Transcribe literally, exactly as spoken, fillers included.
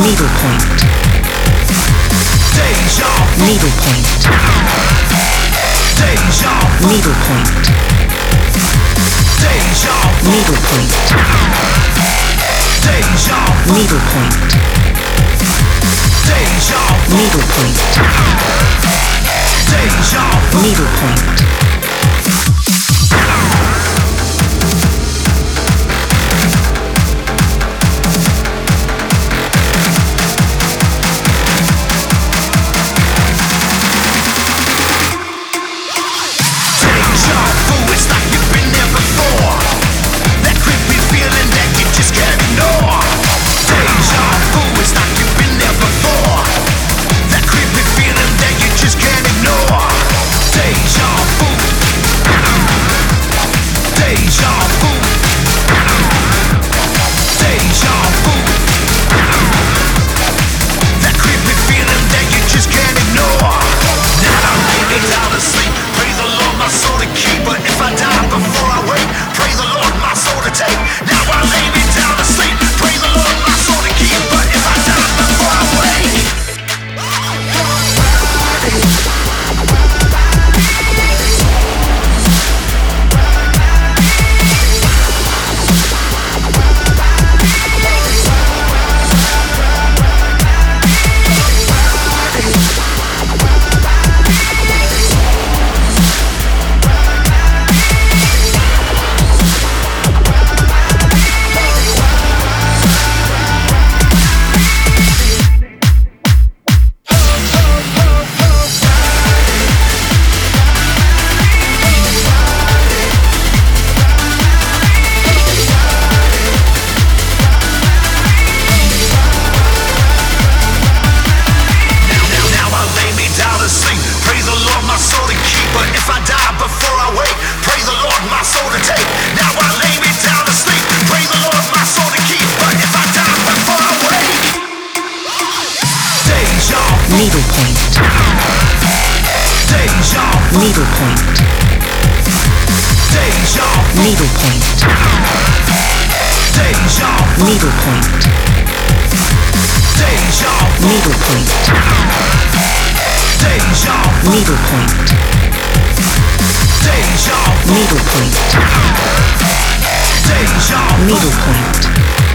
needle point, Deja vu. needle point, Deja vu. needle point, Deja vu. needle point, Deja vu. needle point, Deja vu. needle point, Deja vu. needle point. Deja vu. It's like you've been there before. That creepy feeling that you just can't ignore. Deja vu. It's like you've been there before. That creepy feeling that you just can't ignore. Deja vu. Deja vu. Deja vu. That creepy feeling that you just can't ignore. Now I lay me down to sleep. Praise the Lord, my soul to keep. But if I die before I wake, praise the Lord, my soul to take. Now I lay me down to sleep. Praise the Lord, my soul to keep. But if I die before I wake. Now I lay me down to sleep. Praise the Lord, my soul to keep. But if I die before I wake, praise the Lord, my soul to take. Now I lay me down to sleep. Praise the Lord, my soul to keep. But if I die before I wake. Deja vu. Needle point, Deja vu. needle point, Deja vu. needle point, Deja vu. needle point, Deja vu. needle point, Deja vu. needle point, Deja vu. needle point, Deja vu. needle point.